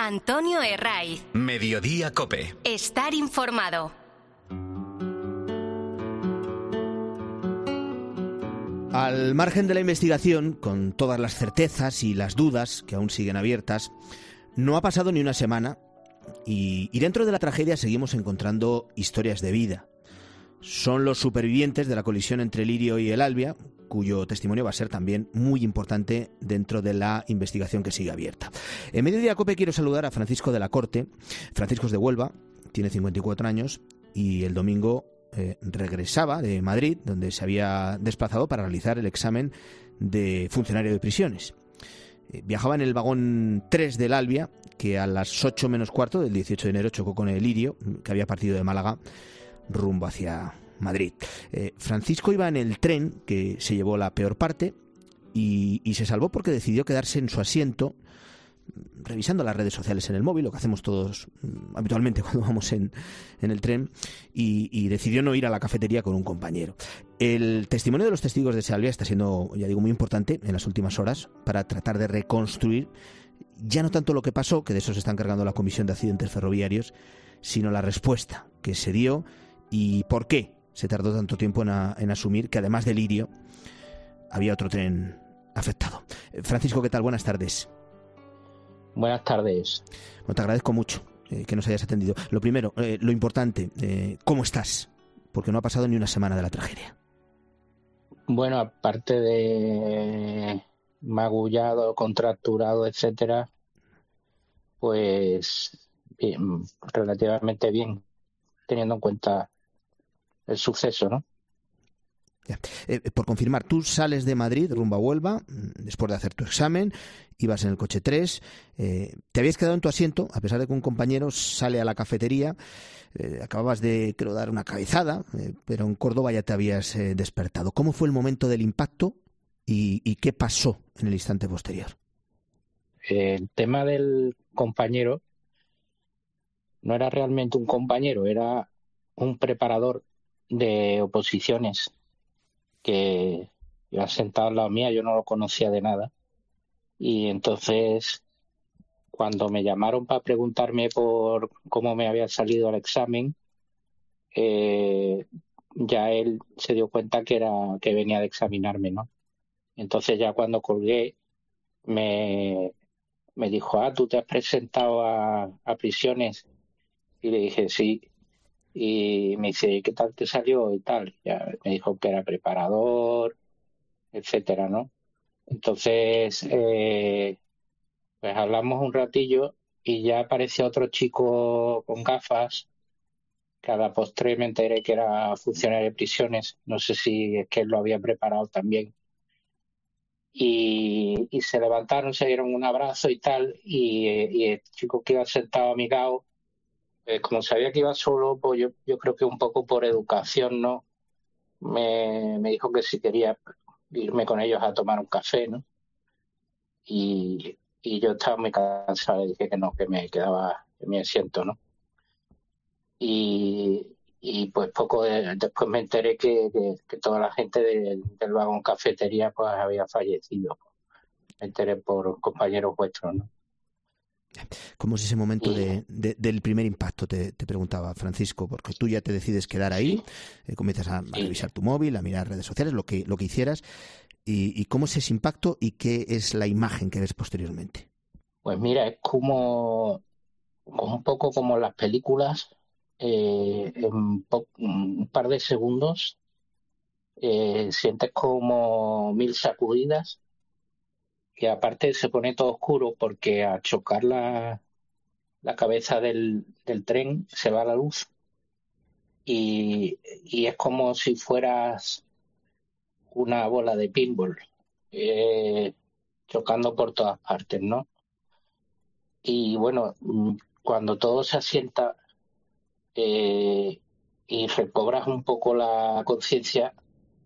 Antonio Herraiz. Mediodía COPE. Estar informado. Al margen de la investigación, con todas las certezas y las dudas que aún siguen abiertas, no ha pasado ni una semana y dentro de la tragedia seguimos encontrando historias de vida. Son los supervivientes de la colisión entre el Lirio y el Albia, cuyo testimonio va a ser también muy importante dentro de la investigación que sigue abierta. En Mediodía COPE quiero saludar a Francisco de la Corte. Francisco es de Huelva, tiene 54 años y el domingo regresaba de Madrid, donde se había desplazado para realizar el examen de funcionario de prisiones. Viajaba en el vagón 3 del Albia, que a las 8 menos cuarto del 18 de enero chocó con el Lirio, que había partido de Málaga rumbo hacia Madrid. Francisco iba en el tren que se llevó la peor parte y se salvó porque decidió quedarse en su asiento revisando las redes sociales en el móvil, lo que hacemos todos habitualmente cuando vamos en el tren, y decidió no ir a la cafetería con un compañero. El testimonio de los testigos de Albia está siendo, ya digo, muy importante en las últimas horas para tratar de reconstruir ya no tanto lo que pasó, que de eso se está encargando la Comisión de Accidentes Ferroviarios, sino la respuesta que se dio y por qué se tardó tanto tiempo en asumir que además del Lirio había otro tren afectado. Francisco, ¿qué tal? Buenas tardes. Buenas tardes. Bueno, te agradezco mucho que nos hayas atendido. Lo primero, lo importante, ¿cómo estás? Porque no ha pasado ni una semana de la tragedia. Bueno, aparte de magullado, contracturado, etcétera, pues bien, relativamente bien, teniendo en cuenta el suceso, ¿no? Ya. Por confirmar, tú sales de Madrid rumbo a Huelva después de hacer tu examen, ibas en el coche 3, te habías quedado en tu asiento a pesar de que un compañero sale a la cafetería, acababas de, creo, dar una cabezada, pero en Córdoba ya te habías despertado. ¿Cómo fue el momento del impacto y qué pasó en el instante posterior? El tema del compañero no era realmente un compañero, era un preparador de oposiciones que iba sentado al lado mía, yo no lo conocía de nada. Y entonces, cuando me llamaron para preguntarme por cómo me había salido el examen, ya él se dio cuenta que venía de examinarme, ¿no? Entonces ya cuando colgué, me dijo, ¿tú te has presentado a prisiones? Y le dije, sí. Y me dice, ¿qué tal te salió? Y tal. Ya me dijo que era preparador, etcétera, ¿no? Entonces, pues hablamos un ratillo y ya apareció otro chico con gafas, que a la postre me enteré que era funcionario de prisiones. No sé si es que él lo había preparado también. Y se levantaron, se dieron un abrazo y tal, y el chico que iba sentado a mi lado, como sabía que iba solo, pues yo creo que un poco por educación, ¿no? Me dijo que si quería irme con ellos a tomar un café, ¿no? Y yo estaba muy cansado y dije que no, que me quedaba en mi asiento, ¿no? Y pues después me enteré que toda la gente del vagón cafetería pues había fallecido. Me enteré por compañeros vuestros, ¿no? ¿Cómo es ese momento del primer impacto? Te preguntaba, Francisco, porque tú ya te decides quedar ahí, comienzas a revisar tu móvil, a mirar redes sociales, lo que hicieras, y ¿cómo es ese impacto y qué es la imagen que ves posteriormente? Pues mira, es como un poco como las películas, en un par de segundos sientes como 1000 sacudidas. Y aparte se pone todo oscuro porque al chocar la cabeza del tren se va la luz y es como si fueras una bola de pinball chocando por todas partes, ¿no? Y bueno, cuando todo se asienta y recobras un poco la conciencia,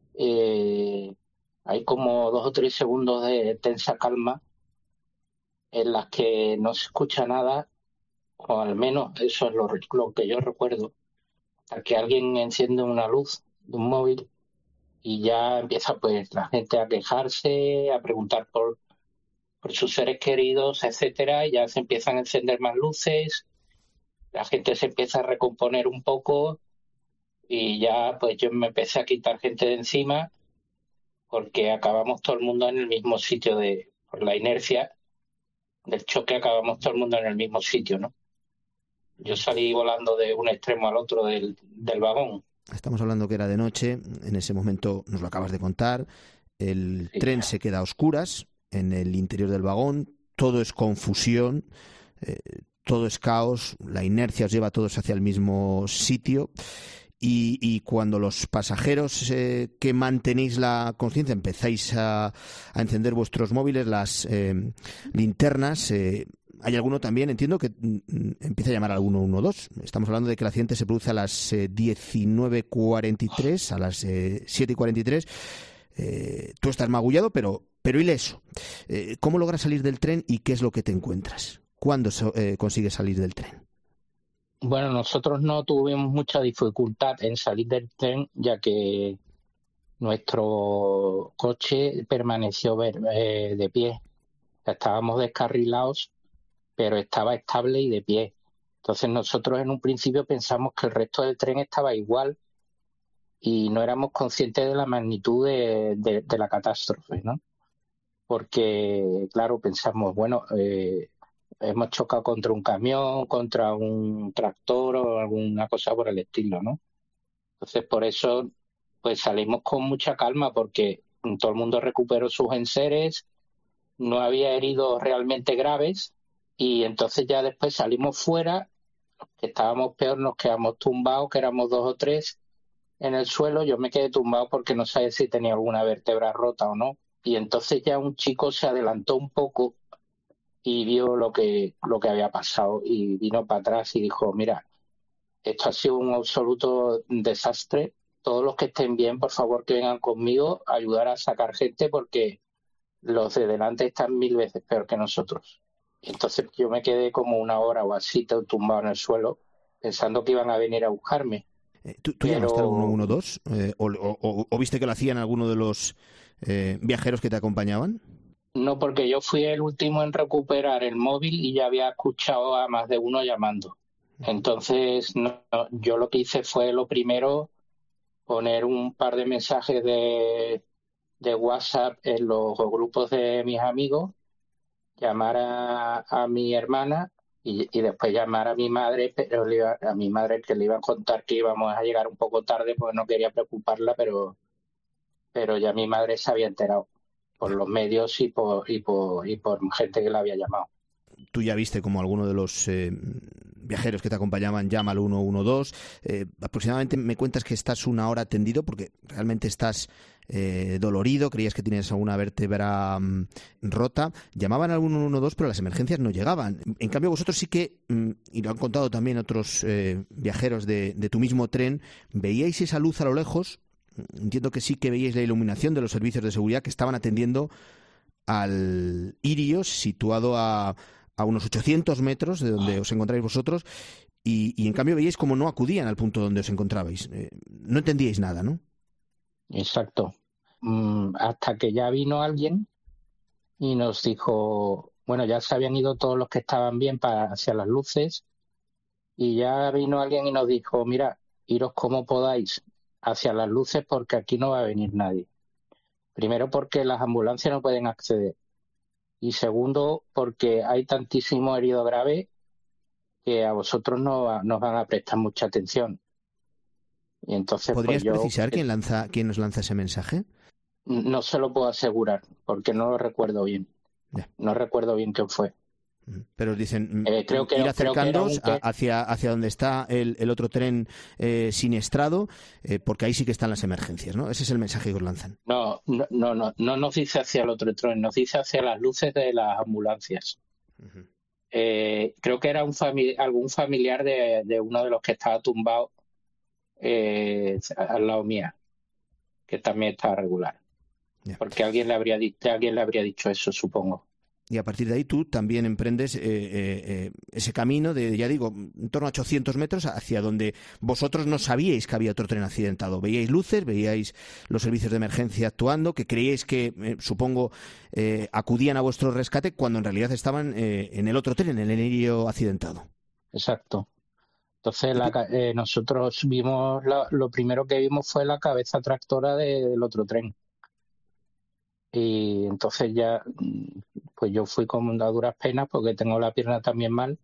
hay como 2 o 3 segundos de tensa calma en las que no se escucha nada, o al menos eso es lo que yo recuerdo, hasta que alguien enciende una luz de un móvil y ya empieza pues la gente a quejarse, a preguntar por sus seres queridos, etcétera, y ya se empiezan a encender más luces, la gente se empieza a recomponer un poco y ya pues yo me empecé a quitar gente de encima porque acabamos todo el mundo en el mismo sitio por la inercia del choque, acabamos todo el mundo en el mismo sitio, ¿no? Yo salí volando de un extremo al otro del vagón. Estamos hablando que era de noche, en ese momento nos lo acabas de contar, el tren se queda a oscuras en el interior del vagón, todo es confusión, todo es caos, la inercia os lleva a todos hacia el mismo sitio y cuando los pasajeros que mantenéis la conciencia empezáis a encender vuestros móviles, las linternas, hay alguno también, entiendo, que empieza a llamar al 112. Estamos hablando de que el accidente se produce a las 19:43, a las 7:43. Tú estás magullado, pero ileso. ¿Cómo logras salir del tren y qué es lo que te encuentras? ¿Cuándo consigues salir del tren? Bueno, nosotros no tuvimos mucha dificultad en salir del tren, ya que nuestro coche permaneció de pie. Estábamos descarrilados, pero estaba estable y de pie. Entonces nosotros en un principio pensamos que el resto del tren estaba igual y no éramos conscientes de la magnitud de la catástrofe, ¿no? Porque, claro, pensamos, bueno, hemos chocado contra un camión, contra un tractor o alguna cosa por el estilo, ¿no? Entonces, por eso, pues salimos con mucha calma porque todo el mundo recuperó sus enseres, no había heridos realmente graves y entonces ya después salimos fuera, que estábamos peor, nos quedamos tumbados, que éramos 2 o 3 en el suelo. Yo me quedé tumbado porque no sabía si tenía alguna vértebra rota o no. Y entonces ya un chico se adelantó un poco y vio lo que había pasado y vino para atrás y dijo, mira, esto ha sido un absoluto desastre. Todos los que estén bien, por favor, que vengan conmigo a ayudar a sacar gente porque los de delante están 1000 veces peor que nosotros. Y entonces yo me quedé como 1 hora o así tumbado en el suelo pensando que iban a venir a buscarme. ¿Tú llamaste al 112 o viste que lo hacían alguno de los viajeros que te acompañaban? No, porque yo fui el último en recuperar el móvil y ya había escuchado a más de uno llamando. Entonces, yo lo que hice fue lo primero, poner un par de mensajes de WhatsApp en los grupos de mis amigos, llamar a mi hermana y después llamar a mi madre, pero a mi madre que le iba a contar que íbamos a llegar un poco tarde porque no quería preocuparla, pero ya mi madre se había enterado por los medios y por gente que la había llamado. Tú ya viste como alguno de los viajeros que te acompañaban llama al 112. Aproximadamente me cuentas que estás 1 hora tendido porque realmente estás dolorido, creías que tienes alguna vértebra rota. Llamaban al 112, pero las emergencias no llegaban. En cambio, vosotros sí que, y lo han contado también otros viajeros de tu mismo tren, veíais esa luz a lo lejos. Entiendo que sí que veíais la iluminación de los servicios de seguridad que estaban atendiendo al Irios, situado a unos 800 metros de donde os encontráis vosotros, y en cambio veíais como no acudían al punto donde os encontrabais. No entendíais nada, ¿no? Exacto. Hasta que ya vino alguien y nos dijo, bueno, ya se habían ido todos los que estaban bien hacia las luces, y ya vino alguien y nos dijo, mira, iros como podáis hacia las luces porque aquí no va a venir nadie. Primero porque las ambulancias no pueden acceder y segundo porque hay tantísimo herido grave que a vosotros no nos van a prestar mucha atención. Y entonces, ¿podrías precisar quién nos lanza ese mensaje? No se lo puedo asegurar porque no lo recuerdo bien. Yeah. No recuerdo bien quién fue. Pero os dicen ir acercándoos hacia donde está el otro tren siniestrado, porque ahí sí que están las emergencias, ¿no? Ese es el mensaje que os lanzan. No nos dice hacia el otro tren, nos dice hacia las luces de las ambulancias. Uh-huh. Creo que era algún familiar de uno de los que estaba tumbado al lado mía, que también estaba regular. Yeah. Porque alguien le habría dicho eso, supongo. y a partir de ahí tú también emprendes ese camino de, ya digo, en torno a 800 metros hacia donde vosotros no sabíais que había otro tren accidentado. Veíais luces, veíais los servicios de emergencia actuando, que creíais que, supongo, acudían a vuestro rescate cuando en realidad estaban en el otro tren, en el Lirio accidentado. Exacto. Entonces nosotros vimos, lo primero que vimos fue la cabeza tractora del otro tren. Y entonces ya, pues yo fui con a duras penas porque tengo la pierna también mal,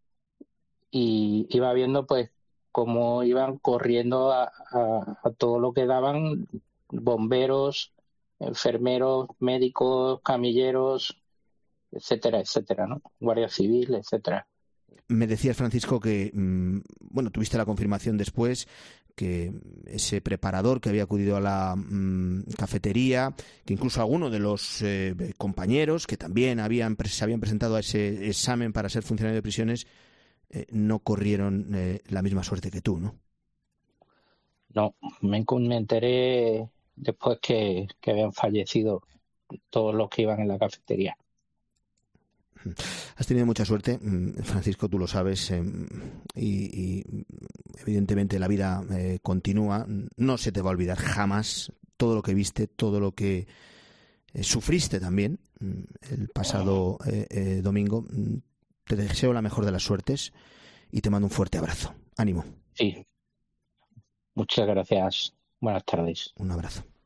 y iba viendo pues cómo iban corriendo a todo lo que daban bomberos, enfermeros, médicos, camilleros, etcétera, etcétera, ¿no? Guardia Civil, etcétera. Me decías, Francisco, que tuviste la confirmación después que ese preparador que había acudido a la cafetería, que incluso alguno de los compañeros que también se habían presentado a ese examen para ser funcionario de prisiones, no corrieron la misma suerte que tú, ¿no? No, me enteré después que habían fallecido todos los que iban en la cafetería. Has tenido mucha suerte, Francisco, tú lo sabes, y evidentemente la vida continúa. No se te va a olvidar jamás todo lo que viste, todo lo que sufriste también el pasado domingo. Te deseo la mejor de las suertes y te mando un fuerte abrazo. Ánimo. Sí. Muchas gracias. Buenas tardes. Un abrazo.